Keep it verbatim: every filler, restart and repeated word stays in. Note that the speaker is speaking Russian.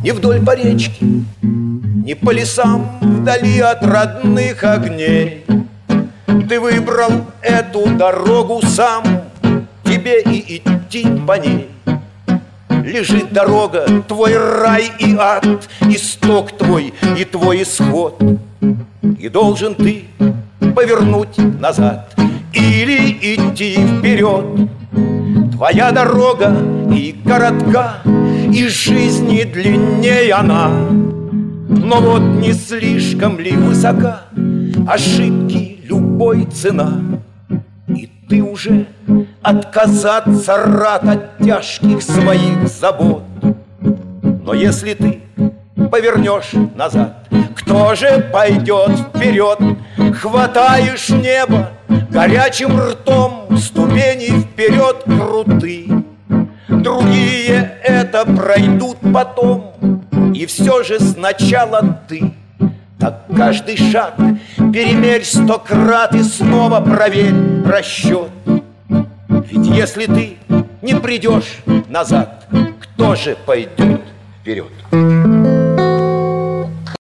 ни вдоль по речке, ни по лесам вдали от родных огней. Ты выбрал эту дорогу сам, тебе и идти по ней. Лежит дорога, твой рай и ад, исток твой и твой исход. И должен ты повернуть назад или идти вперед. Твоя дорога и коротка, и жизни длиннее она. Но вот не слишком ли высока ошибки любой цена? И ты уже отказаться рад от тяжких своих забот. Но если ты повернешь назад, кто же пойдет вперед? Хватаешь небо горячим ртом, ступени вперед круты. Другие это пройдут потом, и все же сначала ты. Так каждый шаг перемерь сто крат и снова проверь расчет. Ведь если ты не придешь назад, кто же пойдет вперед?